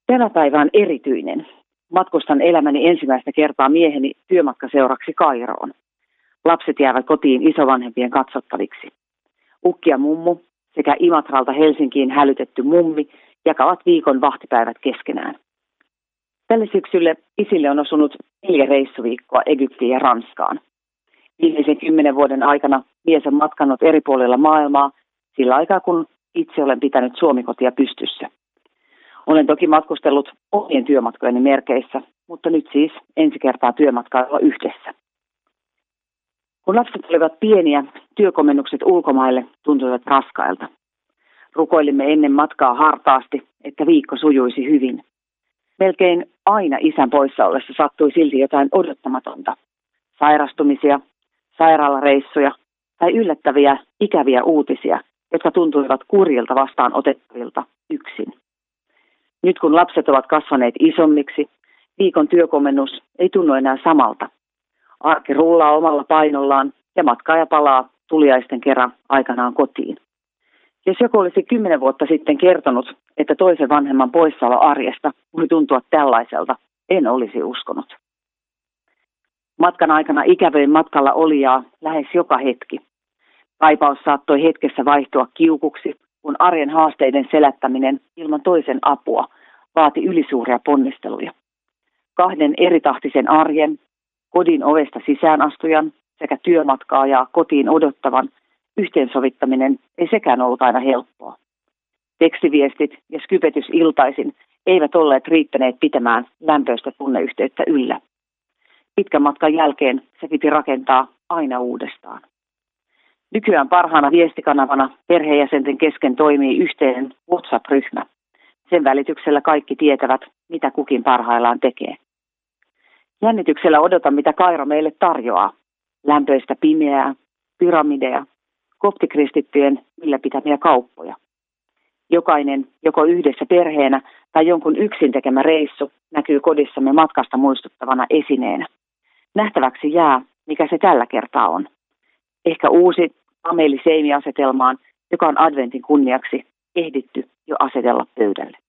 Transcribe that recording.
Tämä päivä on erityinen. Matkustan elämäni ensimmäistä kertaa mieheni työmatkaseuraksi Kairoon. Lapset jäävät kotiin isovanhempien katsottaviksi. Ukki ja mummu sekä Imatralta Helsinkiin hälytetty mummi jakavat viikon vahtipäivät keskenään. Tälle syksylle isille on osunut 4 reissuviikkoa Egyptiin ja Ranskaan. Viimeisen 10 vuoden aikana mies on matkannut eri puolilla maailmaa sillä aikaa, kun itse olen pitänyt Suomi-kotia pystyssä. Olen toki matkustellut omien työmatkojeni merkeissä, mutta nyt siis ensi kertaa työmatkailla yhdessä. Kun lapset olivat pieniä, työkomennukset ulkomaille tuntuivat raskailta. Rukoilimme ennen matkaa hartaasti, että viikko sujuisi hyvin. Melkein aina isän poissa ollessa sattui silti jotain odottamatonta. Sairastumisia, sairaalareissuja tai yllättäviä, ikäviä uutisia, jotka tuntuivat kurjilta vastaan otettavilta yksin. Nyt kun lapset ovat kasvaneet isommiksi, viikon työkomennus ei tunnu enää samalta. Arki rullaa omalla painollaan ja matkaaja palaa tuliaisten kerran aikanaan kotiin. Jos joku olisi 10 vuotta sitten kertonut, että toisen vanhemman poissaolo arjesta voi tuntua tällaiselta, en olisi uskonut. Matkan aikana ikävöin matkalla olijaa lähes joka hetki. Kaipaus saattoi hetkessä vaihtua kiukuksi, kun arjen haasteiden selättäminen ilman toisen apua vaati ylisuuria ponnisteluja. 2 eritahtisen arjen, kodin ovesta sisäänastujan sekä työmatkaa ja kotiin odottavan yhteensovittaminen ei sekään ollut aina helppoa. Tekstiviestit ja skypetys iltaisin eivät olleet riittäneet pitämään lämpöistä tunneyhteyttä yllä. Pitkän matkan jälkeen se piti rakentaa aina uudestaan. Nykyään parhaana viestikanavana perheenjäsenten kesken toimii yhteinen WhatsApp-ryhmä. Sen välityksellä kaikki tietävät, mitä kukin parhaillaan tekee. Jännityksellä odotan, mitä Kairo meille tarjoaa. Lämpöistä pimeää, pyramideja, koptikristittyjen ylläpitämiä kauppoja. Jokainen, joko yhdessä perheenä tai jonkun yksin tekemä reissu, näkyy kodissamme matkasta muistuttavana esineenä. Nähtäväksi jää, mikä se tällä kertaa on. Ehkä uusi Ameli Seimi-asetelmaan, joka on adventin kunniaksi ehditty jo asetella pöydälle.